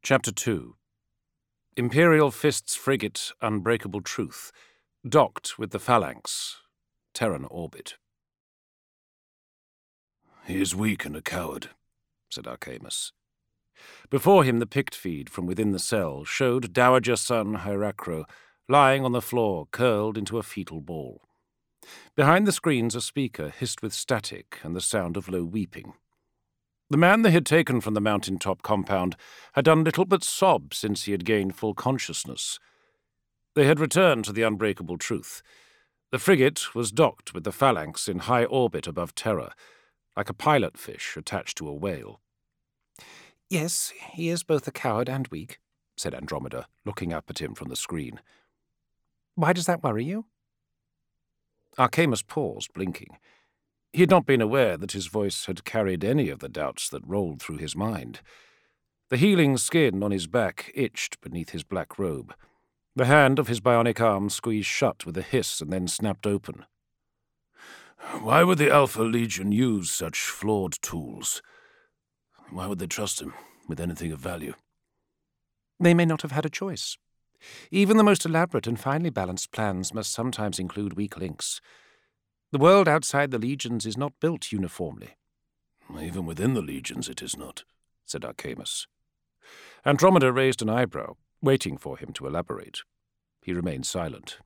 Chapter 2. Imperial Fist's frigate Unbreakable Truth docked with the Phalanx, Terran orbit. "He is weak and a coward," said Archamus. Before him the pict feed from within the cell showed Dowager son Hieracro lying on the floor, curled into a fetal ball. Behind the screens a speaker hissed with static and the sound of low weeping. The man they had taken from the mountain-top compound had done little but sob since he had gained full consciousness. They had returned to the Unbreakable Truth. The frigate was docked with the Phalanx in high orbit above Terra, like a pilot fish attached to a whale. "Yes, he is both a coward and weak," said Andromeda, looking up at him from the screen. "Why does that worry you?" Archamus paused, blinking. He had not been aware that his voice had carried any of the doubts that rolled through his mind. The healing skin on his back itched beneath his black robe. The hand of his bionic arm squeezed shut with a hiss and then snapped open. "Why would the Alpha Legion use such flawed tools? Why would they trust him with anything of value?" They may not have had a choice. Even the most elaborate and finely balanced plans must sometimes include weak links. The world outside the Legions is not built uniformly. "Even within the Legions it is not," said Archamus. Andromeda raised an eyebrow, waiting for him to elaborate. He remained silent.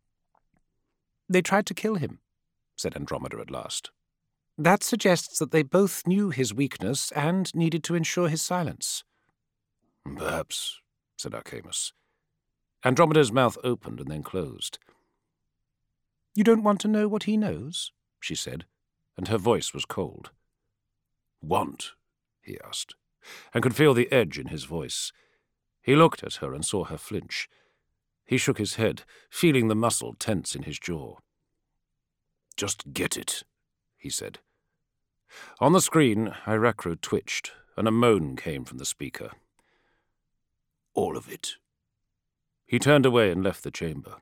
"They tried to kill him," said Andromeda at last. "That suggests that they both knew his weakness and needed to ensure his silence." "Perhaps," said Archamus. Andromeda's mouth opened and then closed. "You don't want to know what he knows?" she said, and her voice was cold. "Want?" he asked, and could feel the edge in his voice. He looked at her and saw her flinch. He shook his head, feeling the muscle tense in his jaw. "Just get it," he said. On the screen, Hieracro twitched, and a moan came from the speaker. "All of it." He turned away and left the chamber.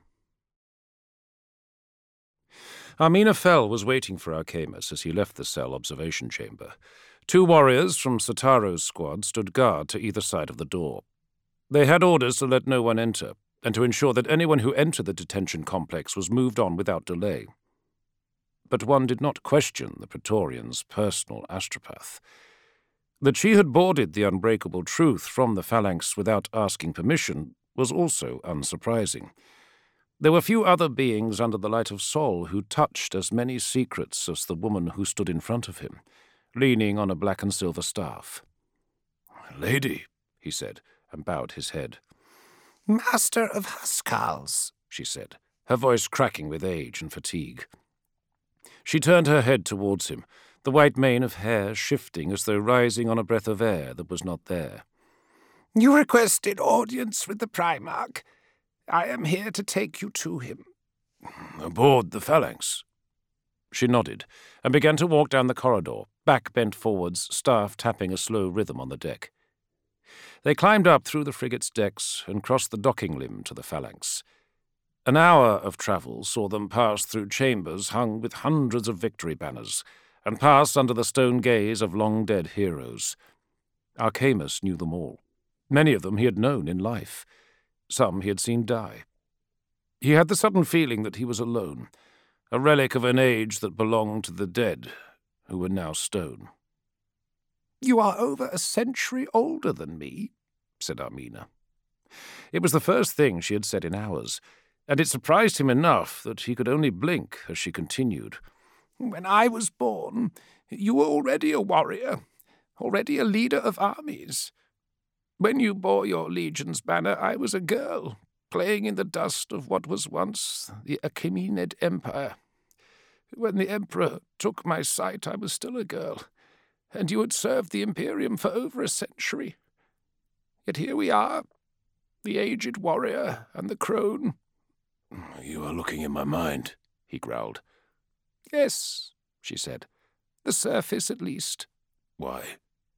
Armina Fel was waiting for Archamus as he left the cell observation chamber. 2 warriors from Sataro's squad stood guard to either side of the door. They had orders to let no one enter, and to ensure that anyone who entered the detention complex was moved on without delay. But one did not question the Praetorian's personal astropath. That she had boarded the Unbreakable Truth from the Phalanx without asking permission was also unsurprising. There were few other beings under the light of Sol who touched as many secrets as the woman who stood in front of him, leaning on a black and silver staff. "Lady," he said, and bowed his head. "Master of Huskarls," she said, her voice cracking with age and fatigue. She turned her head towards him, the white mane of hair shifting as though rising on a breath of air that was not there. "You requested audience with the Primarch. I am here to take you to him." "Aboard the Phalanx?" She nodded, and began to walk down the corridor, back bent forwards, staff tapping a slow rhythm on the deck. They climbed up through the frigate's decks and crossed the docking limb to the Phalanx. An hour of travel saw them pass through chambers hung with hundreds of victory banners, and pass under the stone gaze of long-dead heroes. Archamus knew them all. Many of them he had known in life. Some he had seen die. He had the sudden feeling that he was alone, a relic of an age that belonged to the dead, who were now stone. "You are over a century older than me," said Armina. It was the first thing she had said in hours, and it surprised him enough that he could only blink as she continued. "When I was born, you were already a warrior, already a leader of armies. When you bore your legion's banner, I was a girl, playing in the dust of what was once the Achaemenid Empire. When the Emperor took my sight, I was still a girl, and you had served the Imperium for over a century. Yet here we are, the aged warrior and the crone." "You are looking in my mind," he growled. "Yes," she said. "The surface, at least." "Why?"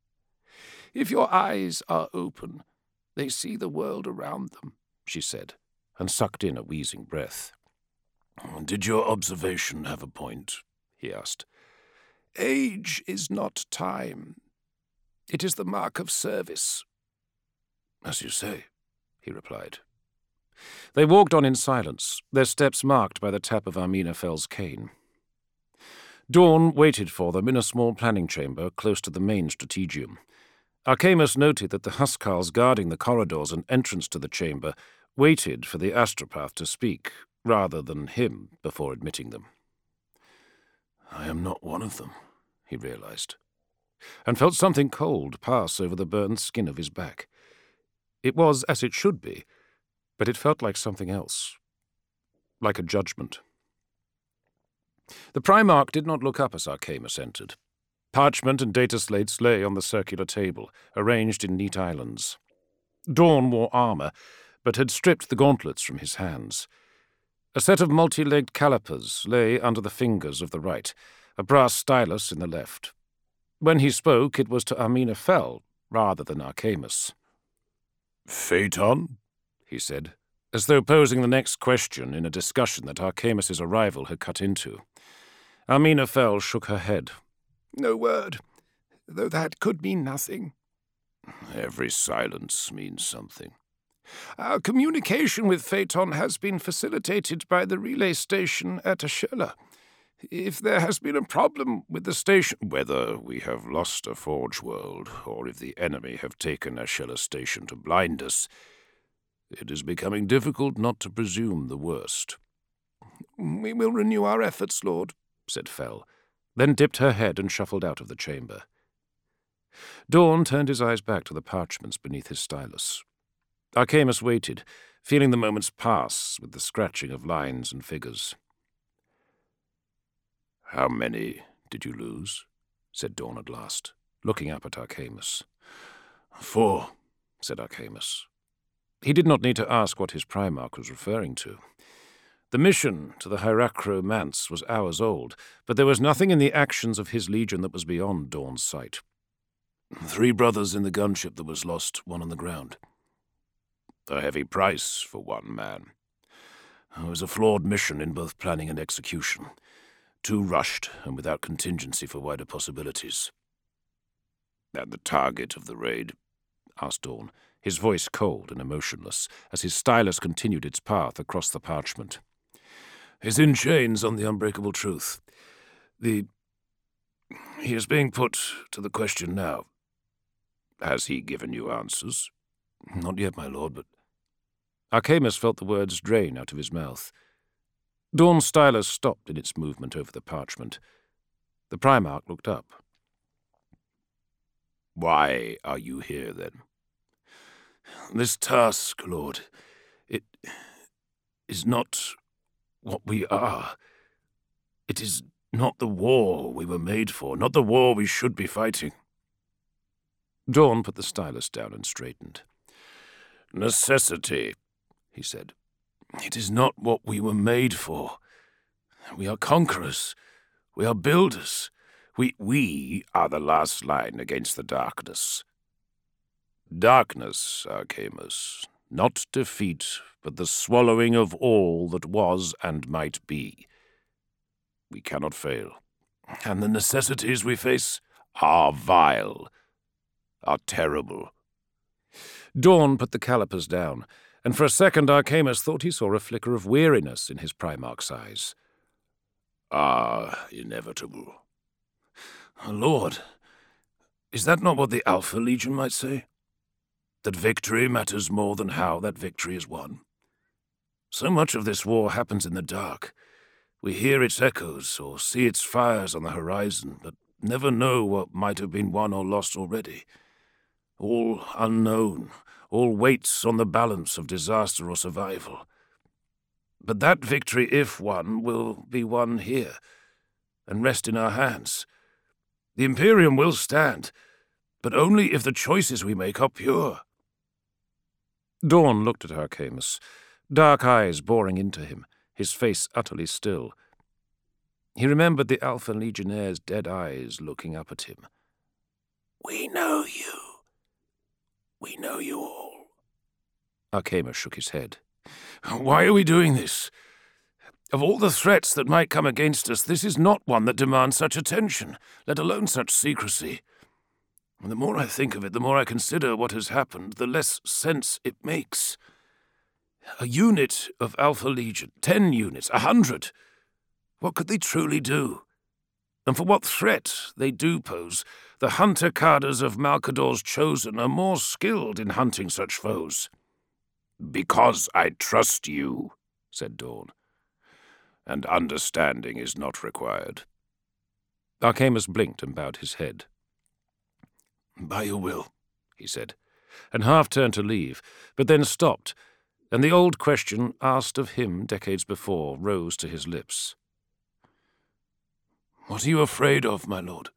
"If your eyes are open, they see the world around them," she said, and sucked in a wheezing breath. "Did your observation have a point?" he asked. "Age is not time. It is the mark of service. As you say, he replied. They walked on in silence, their steps marked by the tap of Arminafel's cane. Dawn waited for them in a small planning chamber close to the main strategium. Archamus noted that the Huskarls guarding the corridors and entrance to the chamber waited for the astropath to speak, rather than him, before admitting them. I am not one of them, he realized, and felt something cold pass over the burned skin of his back. It was as it should be, but it felt like something else, like a judgment. The Primarch did not look up as Archamus entered. Parchment and data slates lay on the circular table, arranged in neat islands. Dawn wore armor, but had stripped the gauntlets from his hands. A set of multi-legged calipers lay under the fingers of the right, a brass stylus in the left. When he spoke, it was to Arminafel rather than Archamus. Phaeton? He said, as though posing the next question in a discussion that Archamus's arrival had cut into. Arminafel shook her head. No word, though that could mean nothing. Every silence means something. Our communication with Phaeton has been facilitated by the relay station at Ashela. If there has been a problem with the station... Whether we have lost a Forge World, or if the enemy have taken Ashela station to blind us, it is becoming difficult not to presume the worst. We will renew our efforts, Lord, said Fel, then dipped her head and shuffled out of the chamber. Dawn turned his eyes back to the parchments beneath his stylus. Archamus waited, feeling the moments pass with the scratching of lines and figures. How many did you lose? Said Dawn at last, looking up at Archamus. 4, said Archamus. He did not need to ask what his Primarch was referring to. The mission to the Hieracro Manse was hours old, but there was nothing in the actions of his legion that was beyond Dawn's sight. 3 brothers in the gunship that was lost, 1 on the ground. A heavy price for 1 man. It was a flawed mission in both planning and execution. Too rushed and without contingency for wider possibilities. And the target of the raid? Asked Dawn, his voice cold and emotionless, as his stylus continued its path across the parchment. Is in chains on the unbreakable truth. He is being put to the question now. Has he given you answers? Not yet, my lord, but... Archamus felt the words drain out of his mouth. Dawn's stylus stopped in its movement over the parchment. The Primarch looked up. Why are you here, then? This task, Lord, it is not what we are. It is not the war we were made for, not the war we should be fighting. Dawn put the stylus down and straightened. Necessity, he said. It is not what we were made for. We are conquerors. We are builders. We are the last line against the darkness. Darkness, Archamus, not defeat, but the swallowing of all that was and might be. We cannot fail. And the necessities we face are vile, are terrible. Dawn put the calipers down, and for a second Archamus thought he saw a flicker of weariness in his Primarch's eyes. Are inevitable. Lord, is that not what the Alpha Legion might say? That victory matters more than how that victory is won? So much of this war happens in the dark. We hear its echoes or see its fires on the horizon, but never know what might have been won or lost already. All unknown, all weights on the balance of disaster or survival. But that victory, if won, will be won here, and rest in our hands. The Imperium will stand, but only if the choices we make are pure. Dawn looked at Archamus, dark eyes boring into him, his face utterly still. He remembered the Alpha Legionnaire's dead eyes looking up at him. We know you. We know you all. Archamus shook his head. Why are we doing this? Of all the threats that might come against us, this is not one that demands such attention, let alone such secrecy. And the more I think of it, the more I consider what has happened, the less sense it makes. A unit of Alpha Legion, 10 units, 100. What could they truly do? And for what threat they do pose, the hunter cadres of Malcador's Chosen are more skilled in hunting such foes. Because I trust you, said Dawn. And understanding is not required. Archamus blinked and bowed his head. By your will, he said, and half turned to leave, but then stopped, and the old question asked of him decades before rose to his lips. What are you afraid of, my lord?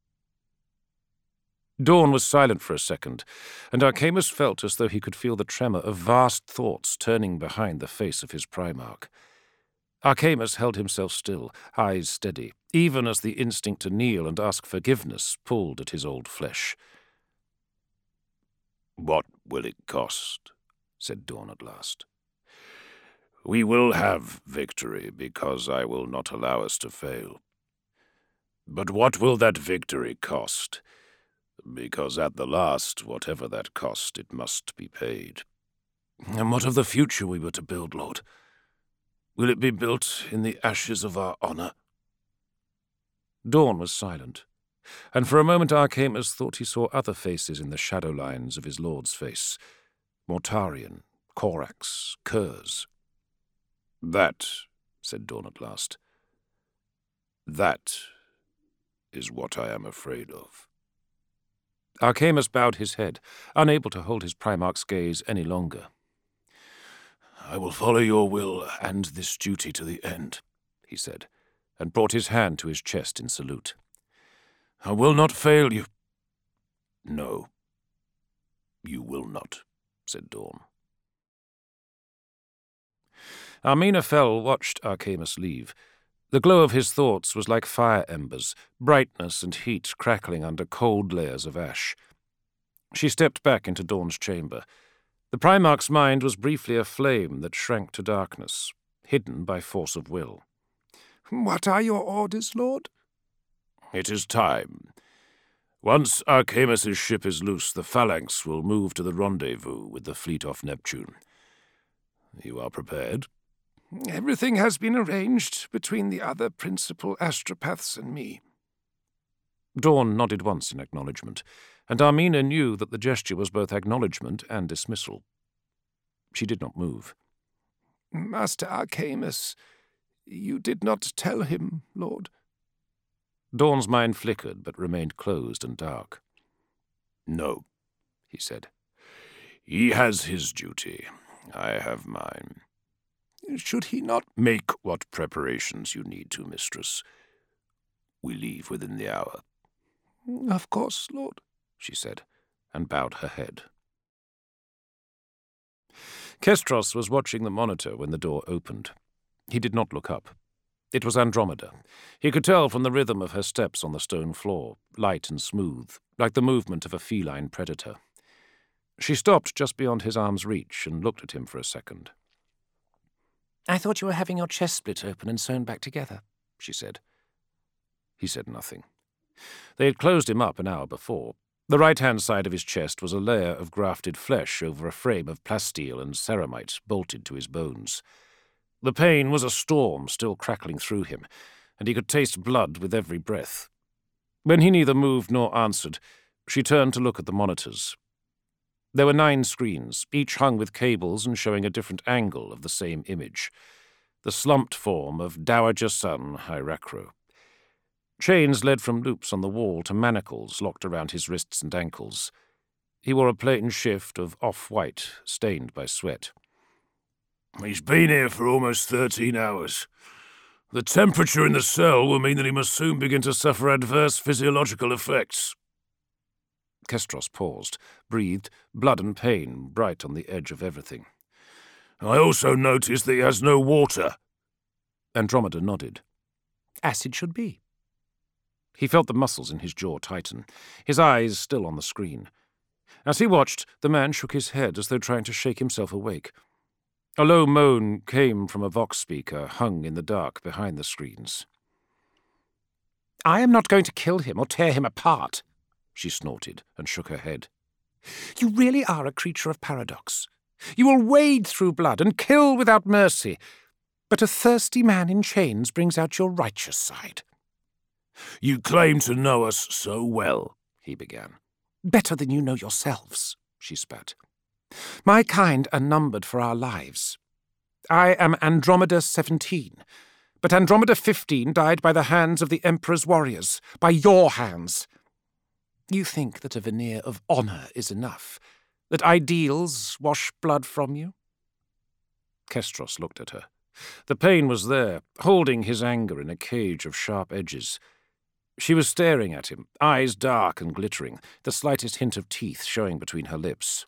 Dawn was silent for a second, and Archamus felt as though he could feel the tremor of vast thoughts turning behind the face of his Primarch. Archamus held himself still, eyes steady, even as the instinct to kneel and ask forgiveness pulled at his old flesh. What will it cost? Said Dawn at last. We will have victory, because I will not allow us to fail. But what will that victory cost? Because at the last, whatever that cost, it must be paid. And what of the future we were to build, Lord? Will it be built in the ashes of our honor? Dawn was silent, and for a moment Archamus thought he saw other faces in the shadow lines of his lord's face. Mortarion, Corax, Curze. That, said Dawn at last, that is what I am afraid of. Archamus bowed his head, unable to hold his Primarch's gaze any longer. I will follow your will and this duty to the end, he said, and brought his hand to his chest in salute. I will not fail you. No, you will not, said Dawn. Armina Fell watched Archamus leave. The glow of his thoughts was like fire embers, brightness and heat crackling under cold layers of ash. She stepped back into Dawn's chamber. The Primarch's mind was briefly a flame that shrank to darkness, hidden by force of will. What are your orders, Lord? It is time. Once Archamus' ship is loose, the Phalanx will move to the rendezvous with the fleet off Neptune. You are prepared? Everything has been arranged between the other principal astropaths and me. Dawn nodded once in acknowledgement, and Armina knew that the gesture was both acknowledgement and dismissal. She did not move. Master Archamus, you did not tell him, Lord. Dawn's mind flickered, but remained closed and dark. No, he said. He has his duty. I have mine. Should he not make what preparations you need to, mistress? We leave within the hour. Of course, Lord, she said, and bowed her head. Kestros was watching the monitor when the door opened. He did not look up. It was Andromeda. He could tell from the rhythm of her steps on the stone floor, light and smooth, like the movement of a feline predator. She stopped just beyond his arm's reach and looked at him for a second. "I thought you were having your chest split open and sewn back together," she said. He said nothing. They had closed him up an hour before. The right-hand side of his chest was a layer of grafted flesh over a frame of plasteel and ceramite bolted to his bones. The pain was a storm still crackling through him, and he could taste blood with every breath. When he neither moved nor answered, she turned to look at the monitors. There were 9 screens, each hung with cables and showing a different angle of the same image. The slumped form of Dowager Son Hieracro. Chains led from loops on the wall to manacles locked around his wrists and ankles. He wore a plain shift of off-white, stained by sweat. He's been here for almost 13 hours. The temperature in the cell will mean that he must soon begin to suffer adverse physiological effects. Kestros paused, breathed, blood and pain bright on the edge of everything. I also noticed that he has no water. Andromeda nodded. "Acid should be." He felt the muscles in his jaw tighten, his eyes still on the screen. As he watched, the man shook his head as though trying to shake himself awake. A low moan came from a vox speaker hung in the dark behind the screens. "I am not going to kill him or tear him apart," she snorted and shook her head. You really are a creature of paradox. You will wade through blood and kill without mercy, but a thirsty man in chains brings out your righteous side. You claim to know us so well, he began. Better than you know yourselves, she spat. My kind are numbered for our lives. I am Andromeda 17, but Andromeda 15 died by the hands of the Emperor's warriors, by your hands. You think that a veneer of honour is enough, that ideals wash blood from you? Kestros looked at her. The pain was there, holding his anger in a cage of sharp edges. She was staring at him, eyes dark and glittering, the slightest hint of teeth showing between her lips.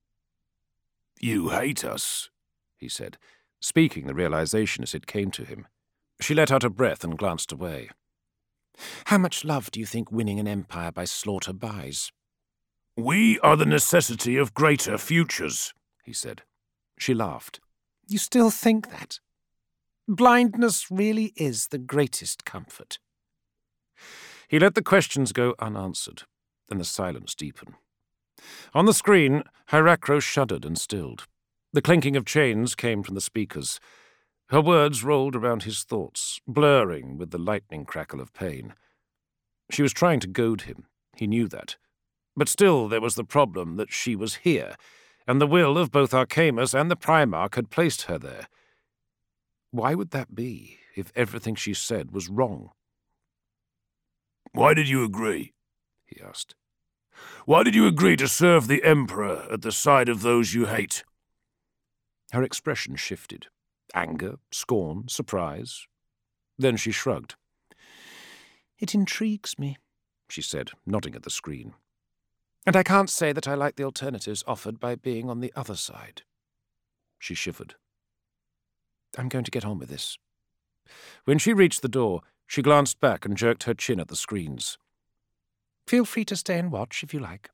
You hate us, he said, speaking the realization as it came to him. She let out a breath and glanced away. How much love do you think winning an empire by slaughter buys? We are the necessity of greater futures, he said. She laughed. You still think that? Blindness really is the greatest comfort. He let the questions go unanswered, and the silence deepen. On the screen, Hieracro shuddered and stilled. The clinking of chains came from the speakers. Her words rolled around his thoughts, blurring with the lightning crackle of pain. She was trying to goad him. He knew that. But still there was the problem that she was here, and the will of both Archamus and the Primarch had placed her there. Why would that be, if everything she said was wrong? Why did you agree? He asked. Why did you agree to serve the Emperor at the side of those you hate? Her expression shifted. Anger, scorn, surprise. Then she shrugged. It intrigues me, she said, nodding at the screen. And I can't say that I like the alternatives offered by being on the other side. She shivered. I'm going to get on with this. When she reached the door, she glanced back and jerked her chin at the screens. Feel free to stay and watch if you like.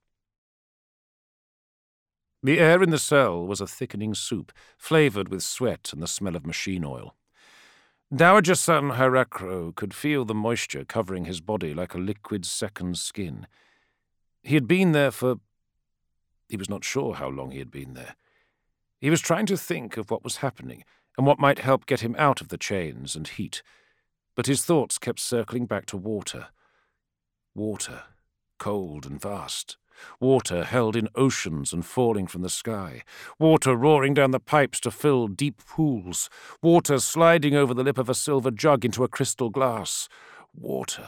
The air in the cell was a thickening soup, flavoured with sweat and the smell of machine oil. Dowager son Hieracro could feel the moisture covering his body like a liquid second skin. He had been there for... He was not sure how long he had been there. He was trying to think of what was happening and what might help get him out of the chains and heat, but his thoughts kept circling back to water. Water, cold and vast. Water held in oceans and falling from the sky. Water roaring down the pipes to fill deep pools. Water sliding over the lip of a silver jug into a crystal glass. Water.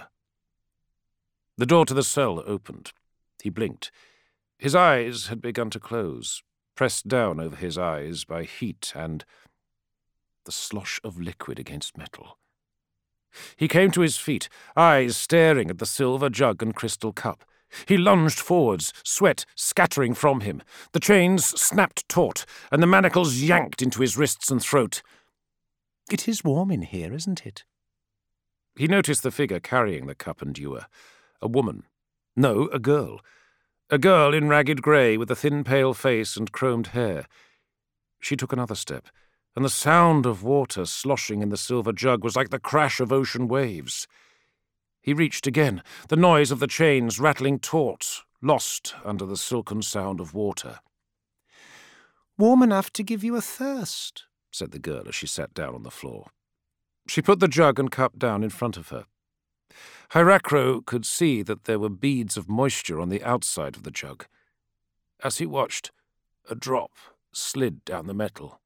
The door to the cell opened. He blinked. His eyes had begun to close, pressed down over his eyes by heat and the slosh of liquid against metal. He came to his feet, eyes staring at the silver jug and crystal cup. He lunged forwards, sweat scattering from him. The chains snapped taut, and the manacles yanked into his wrists and throat. It is warm in here, isn't it? He noticed the figure carrying the cup and ewer. A woman. No, a girl. A girl in ragged grey with a thin pale face and chromed hair. She took another step, and the sound of water sloshing in the silver jug was like the crash of ocean waves. He reached again, the noise of the chains rattling taut, lost under the silken sound of water. Warm enough to give you a thirst, said the girl as she sat down on the floor. She put the jug and cup down in front of her. Hieracro could see that there were beads of moisture on the outside of the jug. As he watched, a drop slid down the metal.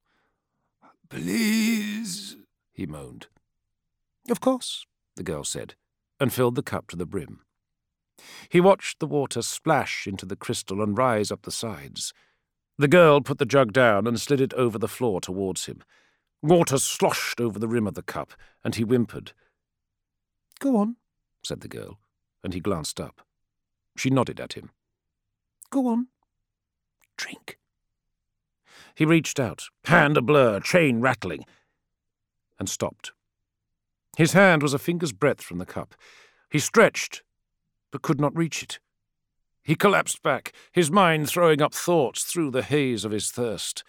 "Please," he moaned. Of course, the girl said, and filled the cup to the brim. He watched the water splash into the crystal and rise up the sides. The girl put the jug down and slid it over the floor towards him. Water sloshed over the rim of the cup, and he whimpered. Go on, said the girl, and he glanced up. She nodded at him. Go on. Drink. He reached out, hand a blur, chain rattling, and stopped. His hand was a finger's breadth from the cup. He stretched, but could not reach it. He collapsed back, his mind throwing up thoughts through the haze of his thirst.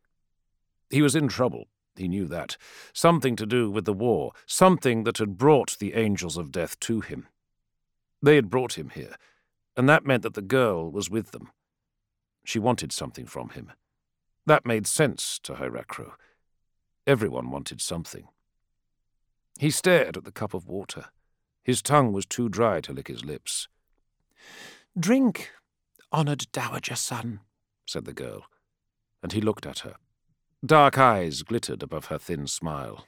He was in trouble, he knew that. Something to do with the war, something that had brought the angels of death to him. They had brought him here, and that meant that the girl was with them. She wanted something from him. That made sense to Hyrakro. Everyone wanted something. He stared at the cup of water. His tongue was too dry to lick his lips. "Drink, honoured Dowager son," said the girl, and he looked at her. Dark eyes glittered above her thin smile.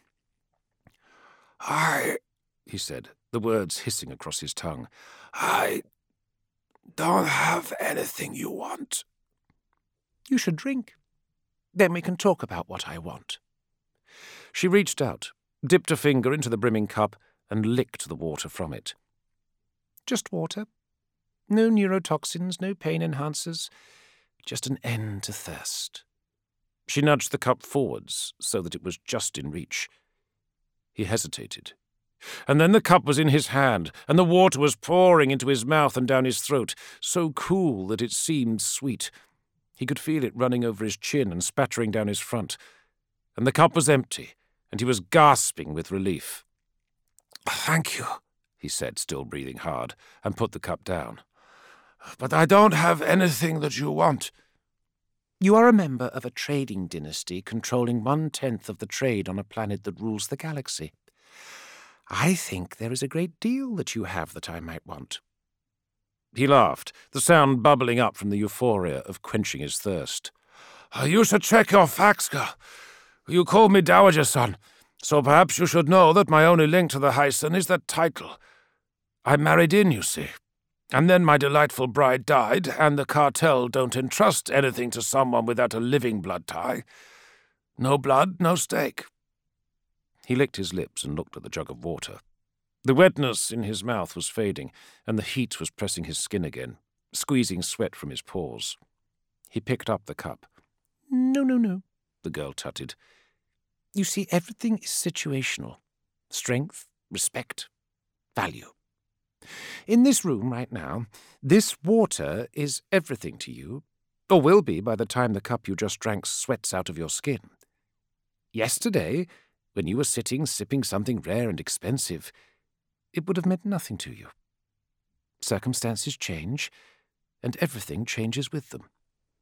He said, the words hissing across his tongue. "I don't have anything you want." "You should drink. Then we can talk about what I want." She reached out, dipped a finger into the brimming cup, and licked the water from it. "Just water. No neurotoxins, no pain enhancers. Just an end to thirst." She nudged the cup forwards so that it was just in reach. He hesitated. And then the cup was in his hand, and the water was pouring into his mouth and down his throat, so cool that it seemed sweet. He could feel it running over his chin and spattering down his front. And the cup was empty, and he was gasping with relief. "Thank you," he said, still breathing hard, and put the cup down. "But I don't have anything that you want." "You are a member of a trading dynasty controlling 1/10 of the trade on a planet that rules the galaxy. I think there is a great deal that you have that I might want." He laughed, the sound bubbling up from the euphoria of quenching his thirst. "You should check your facts, girl. You called me Dowager Son, so perhaps you should know that my only link to the Hyson is that title. I married in, you see. And then my delightful bride died, and the cartel don't entrust anything to someone without a living blood tie. No blood, no stake." He licked his lips and looked at the jug of water. The wetness in his mouth was fading, and the heat was pressing his skin again, squeezing sweat from his pores. He picked up the cup. No, the girl tutted. "You see, everything is situational. Strength, respect, value. In this room right now, this water is everything to you, or will be by the time the cup you just drank sweats out of your skin. Yesterday, when you were sitting sipping something rare and expensive, it would have meant nothing to you. Circumstances change, and everything changes with them."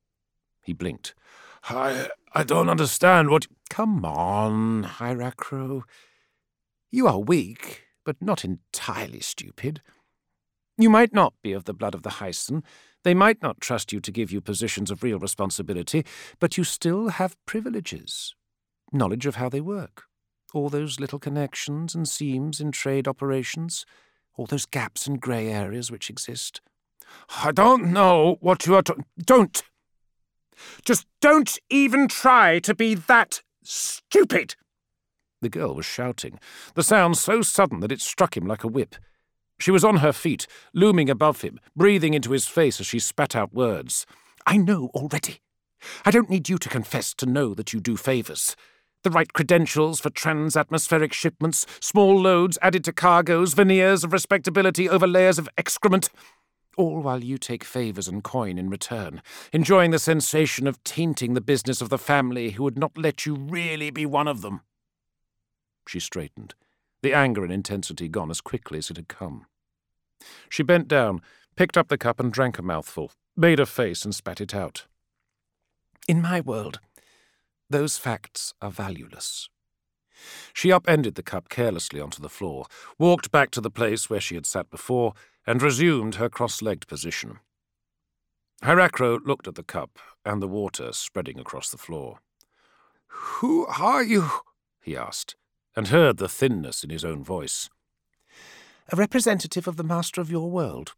He blinked. I don't understand what... "Come on, Hyrakro. You are weak, but not entirely stupid. You might not be of the blood of the Hyson. They might not trust you to give you positions of real responsibility, but you still have privileges. Knowledge of how they work. All those little connections and seams in trade operations. All those gaps and grey areas which exist." "I don't know what you are Don't! Just don't even try to be that stupid!" The girl was shouting, the sound so sudden that it struck him like a whip. She was on her feet, looming above him, breathing into his face as she spat out words. "I know already. I don't need you to confess to know that you do favours. The right credentials for trans-atmospheric shipments, small loads added to cargoes, veneers of respectability over layers of excrement. All while you take favours and coin in return, enjoying the sensation of tainting the business of the family who would not let you really be one of them." She straightened, the anger and intensity gone as quickly as it had come. She bent down, picked up the cup and drank a mouthful, made a face and spat it out. "In my world, those facts are valueless." She upended the cup carelessly onto the floor, walked back to the place where she had sat before, and resumed her cross-legged position. Hyrakro looked at the cup and the water spreading across the floor. "Who are you?" he asked, and heard the thinness in his own voice. "A representative of the master of your world."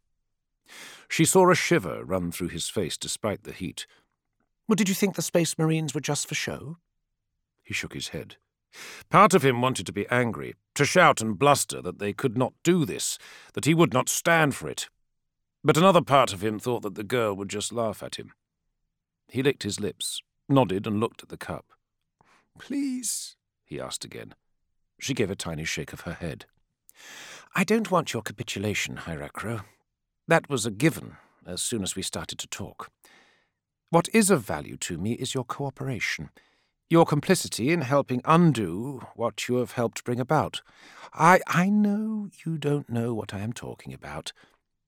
She saw a shiver run through his face despite the heat. "Well, did you think the Space Marines were just for show?" He shook his head. Part of him wanted to be angry, to shout and bluster that they could not do this, that he would not stand for it. But another part of him thought that the girl would just laugh at him. He licked his lips, nodded and looked at the cup. "Please?" he asked again. She gave a tiny shake of her head. "I don't want your capitulation, Hyrakro. That was a given as soon as we started to talk. What is of value to me is your cooperation, your complicity in helping undo what you have helped bring about. I know you don't know what I am talking about.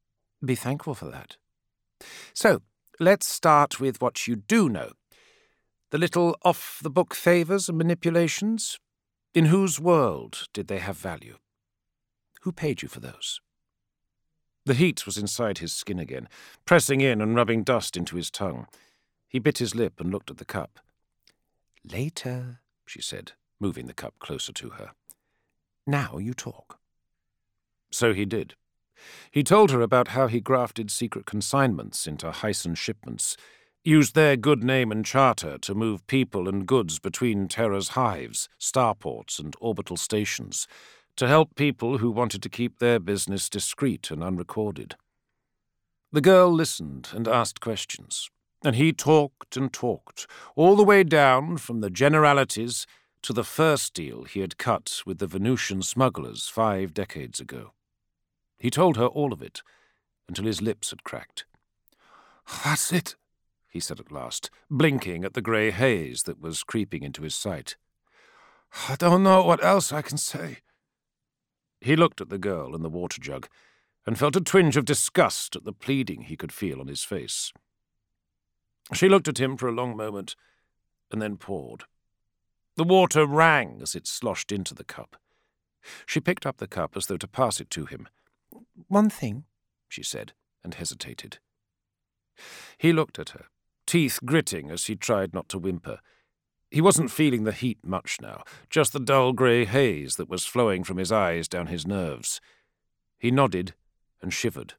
Be thankful for that. So, let's start with what you do know. The little off-the-book favours and manipulations. In whose world did they have value? Who paid you for those? The heat was inside his skin again, pressing in and rubbing dust into his tongue. He bit his lip and looked at the cup. Later, she said, moving the cup closer to her. Now you talk. So he did. He told her about how he grafted secret consignments into Hyson shipments, used their good name and charter to move people and goods between Terra's hives, starports, and orbital stations, to help people who wanted to keep their business discreet and unrecorded. The girl listened and asked questions, and he talked and talked, all the way down from the generalities to the first deal he had cut with the Venusian smugglers 5 decades ago. He told her all of it, until his lips had cracked. That's it, he said at last, blinking at the grey haze that was creeping into his sight. I don't know what else I can say. He looked at the girl and the water jug, and felt a twinge of disgust at the pleading he could feel on his face. She looked at him for a long moment, and then poured. The water rang as it sloshed into the cup. She picked up the cup as though to pass it to him. One thing, she said, and hesitated. He looked at her, teeth gritting as he tried not to whimper. He wasn't feeling the heat much now, just the dull grey haze that was flowing from his eyes down his nerves. He nodded and shivered.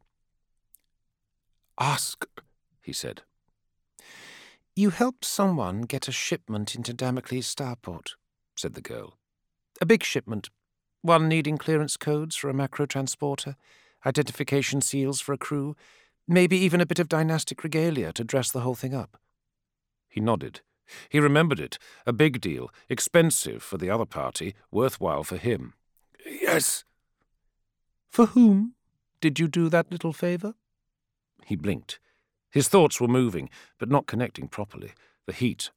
Ask, he said. You helped someone get a shipment into Damocles Starport, said the girl. A big shipment, one needing clearance codes for a macro transporter, identification seals for a crew, maybe even a bit of dynastic regalia to dress the whole thing up. He nodded. He remembered it. A big deal, expensive for the other party, worthwhile for him. Yes. For whom did you do that little favour? He blinked. His thoughts were moving, but not connecting properly. The heat.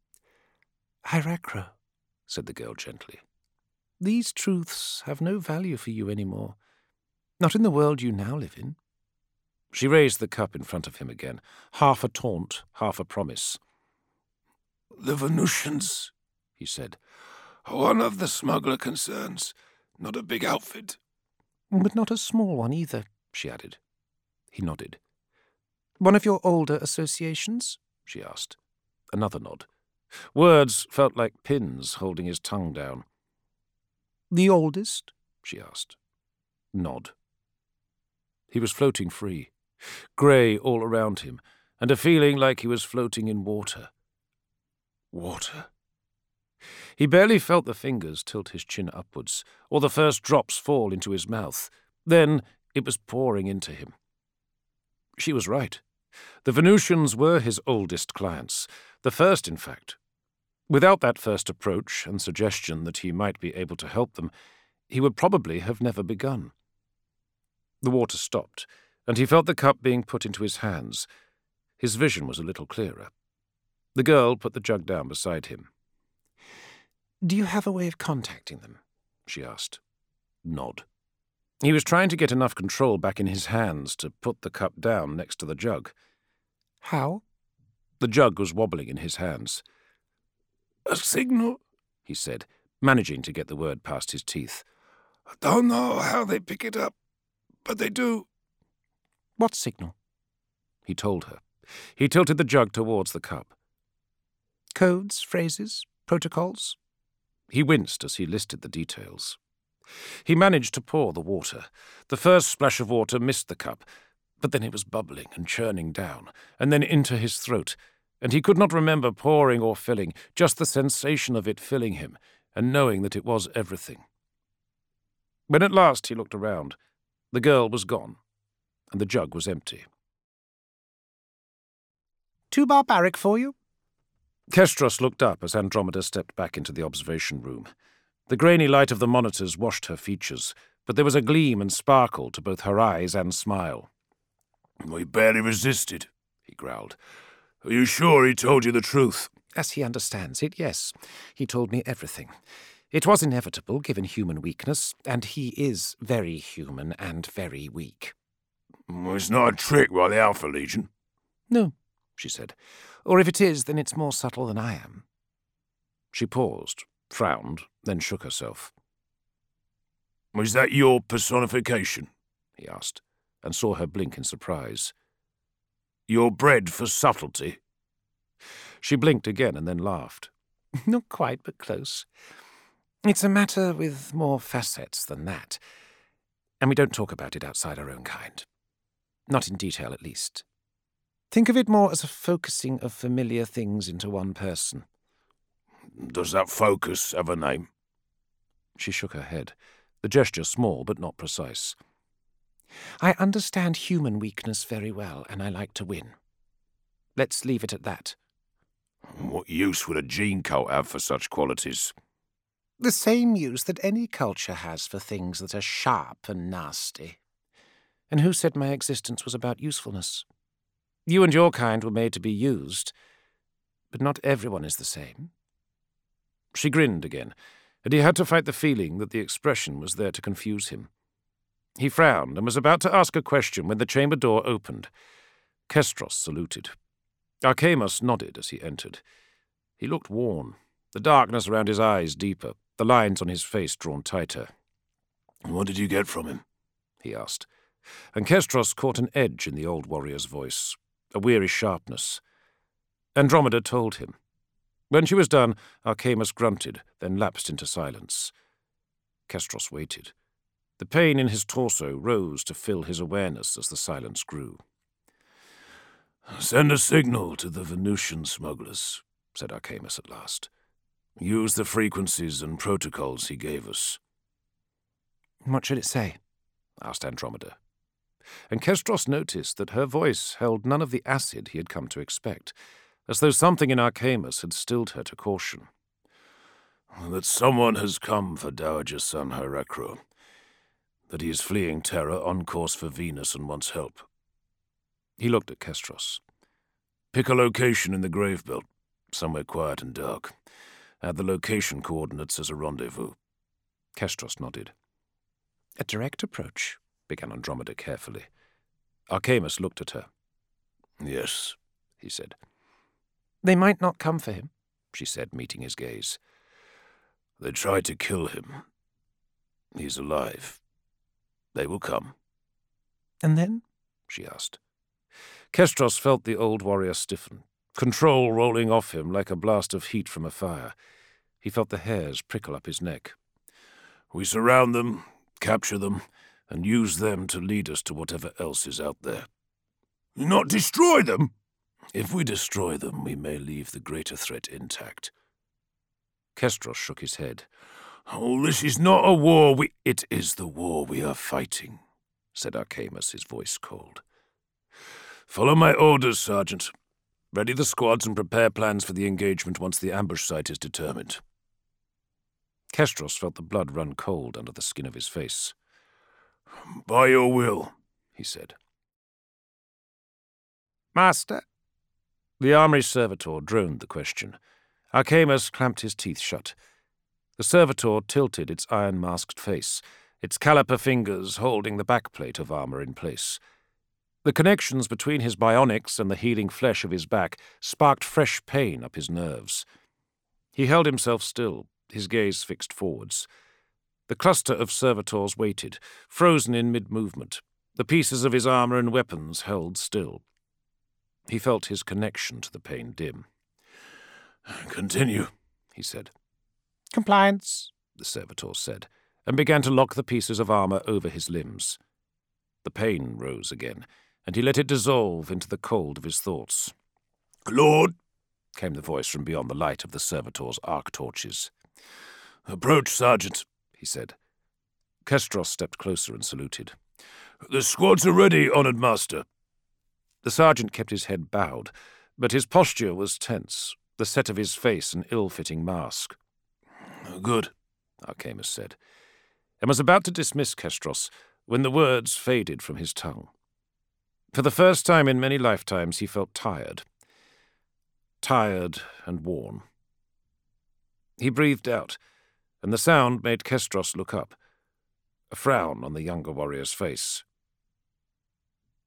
Hyrakro, said the girl gently. These truths have no value for you any more. Not in the world you now live in. She raised the cup in front of him again, half a taunt, half a promise. The Venusians, he said, are one of the smuggler concerns, not a big outfit. But not a small one either, she added. He nodded. One of your older associations? She asked. Another nod. Words felt like pins holding his tongue down. The oldest? She asked. Nod. He was floating free, grey all around him, and a feeling like he was floating in water. Water. He barely felt the fingers tilt his chin upwards, or the first drops fall into his mouth. Then it was pouring into him. She was right. The Venusians were his oldest clients, the first, in fact. Without that first approach and suggestion that he might be able to help them, he would probably have never begun. The water stopped, and he felt the cup being put into his hands. His vision was a little clearer. The girl put the jug down beside him. Do you have a way of contacting them? She asked. Nod. He was trying to get enough control back in his hands to put the cup down next to the jug. How? The jug was wobbling in his hands. A signal, he said, managing to get the word past his teeth. I don't know how they pick it up, but they do. What signal? He told her. He tilted the jug towards the cup. Codes, phrases, protocols? He winced as he listed the details. He managed to pour the water. The first splash of water missed the cup, but then it was bubbling and churning down, and then into his throat, and he could not remember pouring or filling, just the sensation of it filling him, and knowing that it was everything. When at last he looked around, the girl was gone, and the jug was empty. Too barbaric for you? Kestros looked up as Andromeda stepped back into the observation room. The grainy light of the monitors washed her features, but there was a gleam and sparkle to both her eyes and smile. We barely resisted, he growled. Are you sure he told you the truth? As he understands it, yes. He told me everything. It was inevitable, given human weakness, and he is very human and very weak. It's not a trick by the Alpha Legion. No, she said. Or if it is, then it's more subtle than I am. She paused, frowned, then shook herself. Is that your personification? He asked, and saw her blink in surprise. You're bred for subtlety? She blinked again and then laughed. Not quite, but close. It's a matter with more facets than that, and we don't talk about it outside our own kind. Not in detail, at least. Think of it more as a focusing of familiar things into one person. Does that focus have a name? She shook her head, the gesture small but not precise. I understand human weakness very well, and I like to win. Let's leave it at that. What use would a gene cult have for such qualities? The same use that any culture has for things that are sharp and nasty. And who said my existence was about usefulness? You and your kind were made to be used, but not everyone is the same. She grinned again, and he had to fight the feeling that the expression was there to confuse him. He frowned and was about to ask a question when the chamber door opened. Kestros saluted. Archamus nodded as he entered. He looked worn, the darkness around his eyes deeper, the lines on his face drawn tighter. What did you get from him? He asked, and Kestros caught an edge in the old warrior's voice, a weary sharpness. Andromeda told him. When she was done, Archamus grunted, then lapsed into silence. Kestros waited. The pain in his torso rose to fill his awareness as the silence grew. Send a signal to the Venusian smugglers, said Archamus at last. Use the frequencies and protocols he gave us. What should it say? Asked Andromeda. And Kestros noticed that her voice held none of the acid he had come to expect, as though something in Archamus had stilled her to caution. That someone has come for Dowager Son Hyrakro. That he is fleeing Terra on course for Venus and wants help. He looked at Kestros. Pick a location in the Grave Belt, somewhere quiet and dark. Add the location coordinates as a rendezvous. Kestros nodded. A direct approach, began Andromeda carefully. Archamus looked at her. Yes, he said. They might not come for him, she said, meeting his gaze. They tried to kill him. He's alive. They will come. And then? She asked. Kestros felt the old warrior stiffen, control rolling off him like a blast of heat from a fire. He felt the hairs prickle up his neck. We surround them, capture them, and use them to lead us to whatever else is out there. Not destroy them? If we destroy them, we may leave the greater threat intact. Kestros shook his head. Oh, this is not a war. It is the war we are fighting, said Archamus, his voice cold. Follow my orders, Sergeant. Ready the squads and prepare plans for the engagement once the ambush site is determined. Kestros felt the blood run cold under the skin of his face. By your will, he said. Master? The armory servitor droned the question. Archamus clamped his teeth shut. The servitor tilted its iron-masked face, its caliper fingers holding the backplate of armor in place. The connections between his bionics and the healing flesh of his back sparked fresh pain up his nerves. He held himself still, his gaze fixed forwards. The cluster of servitors waited, frozen in mid-movement, the pieces of his armor and weapons held still. He felt his connection to the pain dim. Continue, he said. Compliance, the servitor said, and began to lock the pieces of armor over his limbs. The pain rose again, and he let it dissolve into the cold of his thoughts. Lord, came the voice from beyond the light of the servitor's arc torches. Approach, Sergeant, he said. Kestros stepped closer and saluted. The squads are ready, Honored Master. The sergeant kept his head bowed, but his posture was tense, the set of his face an ill-fitting mask. Good, Archamus said, and was about to dismiss Kestros when the words faded from his tongue. For the first time in many lifetimes he felt tired and worn. He breathed out, and the sound made Kestros look up, a frown on the younger warrior's face.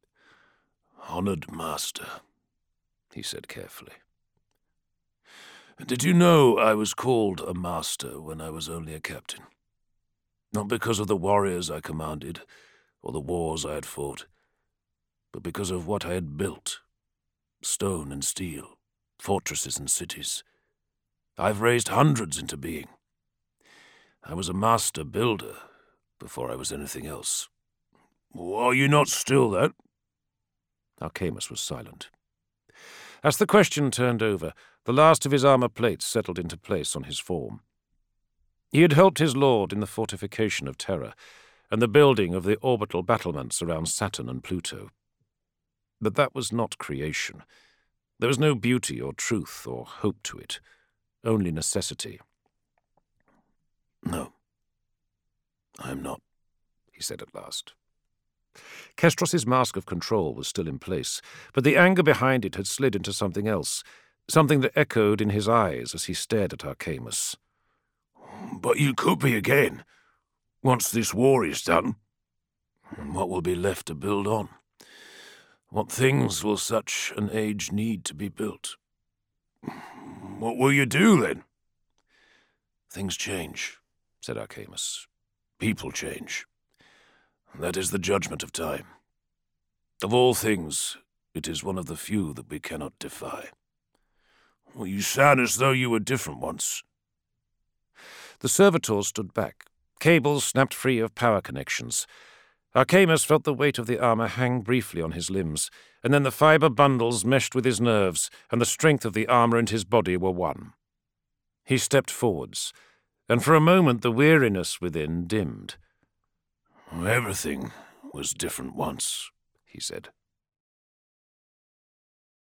Honored master, he said carefully. Did you know I was called a master when I was only a captain? Not because of the warriors I commanded, or the wars I had fought, but because of what I had built. Stone and steel, fortresses and cities. I've raised hundreds into being. I was a master builder before I was anything else. Are you not still that? Archamus was silent. As the question turned over, the last of his armor plates settled into place on his form. He had helped his lord in the fortification of Terra and the building of the orbital battlements around Saturn and Pluto. But that was not creation. There was no beauty or truth or hope to it, only necessity. No, I am not, he said at last. Kestros's mask of control was still in place, but the anger behind it had slid into something else, something that echoed in his eyes as he stared at Archamus. But you could be again, once this war is done. What will be left to build on? What things will such an age need to be built? What will you do, then? Things change, said Archamus. People change. That is the judgment of time. Of all things, it is one of the few that we cannot defy. Well, you sound as though you were different once. The servitor stood back. Cables snapped free of power connections. Archamus felt the weight of the armor hang briefly on his limbs, and then the fiber bundles meshed with his nerves, and the strength of the armor and his body were one. He stepped forwards, and for a moment the weariness within dimmed. Everything was different once, he said.